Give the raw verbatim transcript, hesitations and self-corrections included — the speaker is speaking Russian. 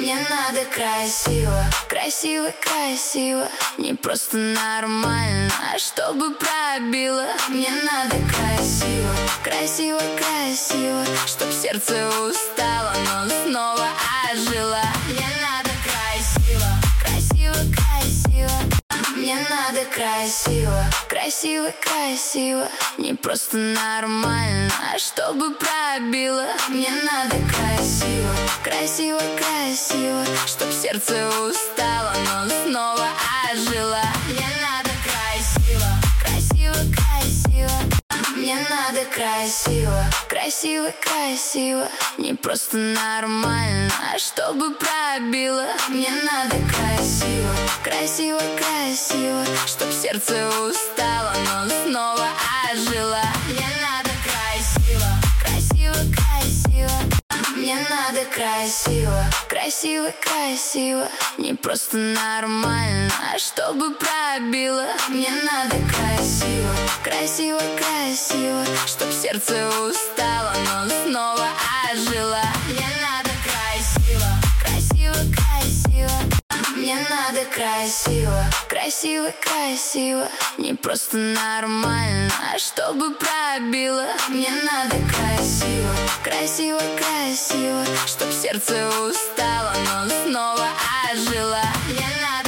Мне надо красиво, красиво, красиво. Не просто нормально, а чтобы пробило. Мне надо красиво, красиво, красиво. Чтоб сердце устало, но снова ожило. Мне надо красиво, красиво, красиво. Мне надо красиво, красиво, красиво. Не просто нормально, а чтобы пробило. Мне надо красиво, красиво, красиво. Чтоб сердце устало, но снова ожило. Мне надо красиво, красиво, красиво. Мне надо красиво, красиво, красиво. Не просто нормально, а чтобы пробило. Мне надо красиво, красиво, красиво. Чтоб сердце устало, но снова ожило. Мне надо красиво, красиво, красиво. Мне надо красиво, красиво, красиво. Не просто нормально, а чтобы пробило. Мне надо красиво, красиво, красиво. Чтоб сердце устало, но снова ожило. Мне надо красиво, красиво, красиво. Мне надо красиво, красиво, красиво. Не просто нормально, а чтобы пробило. Мне надо красиво, красиво, красиво. Чтоб сердце устало, но снова ожило. Мне надо